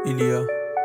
ایلیا.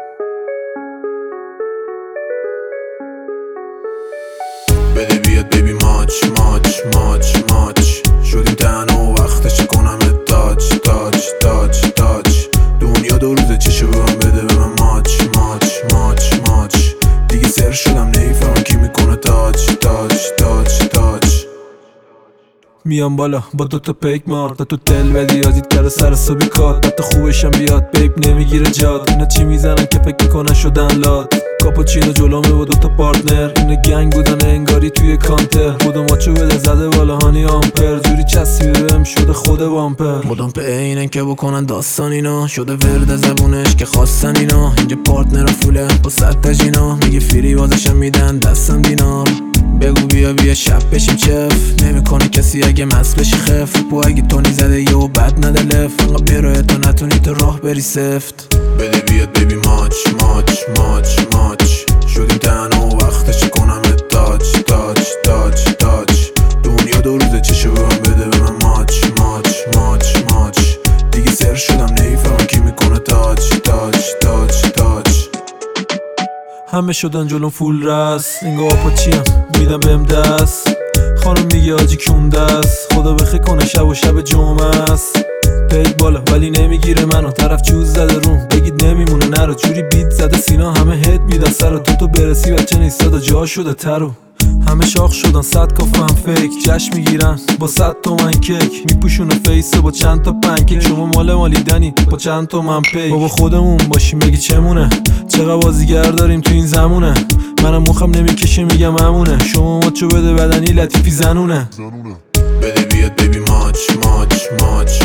بده بیاد بیبی ماچ ماچ ماچ ماچ شدیم تنها و وقتش کنم تاچ تاچ تاچ تاچ دنیا دو روزه چشو به من بده به من ماچ ماچ ماچ ماچ دیگه سر شدم نمیفهمم کی میکنه تاچ تاچ تاچ تاچ میام بالا با دوتا پیک مار تا تو دل بدی آزید کرده سر صبی کات حتی خوبشم بیاد بیب نمیگیره جاد. اینا چی میزنن که فکر میکنن شدن لاد کاپوچینو جلومه با دوتا پارتنر. اینا گنگ بودن انگاری توی کانتر بودو ماچو بده زده بالا هانی آمپر جوری چسبیده بهم شده خود وامپر. مدام به اینن که بکنن داستان اینا شده ورد زبونش که خواستن اینا اینجا پارتنر فوله با صد تجینا میگه فری بازشم میدن دستم دینار. بگو بیا بیا شب بشیم چف نمیکنه کسی اگه مست بشی خف و اگه تونی زده یه و بد نده لف انقا بیروه تا نتونی تو راه بری سفت. بده بیاد بیبی ماچ ماچ ماچ ماچ شدیم تنها و وقتش کنم تاچ تاچ تاچ تاچ دنیا دو روزه چشو به من بده به من ماچ ماچ ماچ ماچ دیگه سر شدم نمیفهمم کی میکنه تاچ تاچ تاچ تاچ. همه شدن جلوم فول رس اینگاه آپاچیم میدم بهم دست. خانم میگه آجی کون دست خدا بخی کنه شب و شب جمعه است. پیک بالا ولی نمیگیره منو طرف چوز زده روم بگید نمیمونه نرو جوری بیت زده سینا همه هد میدن سر تو برسی بچه نیستادا جا شده ترو. همه شاخ شدن 100 کافه هم فیک جشن میگیرن با 100 تومن کیک میپوشونه فیسه با چند تا پنکیک. شما مالیدنی با چند تومن پیک بابا خودمون باشیم بگی چمونه چقدر بازیگر داریم تو این زمونه. منم مخم نمیکشه میگم همونه شما ماچو بده بدنی لطیفی زنونه. بده بیاد بیبی ماچ ماچ ماچ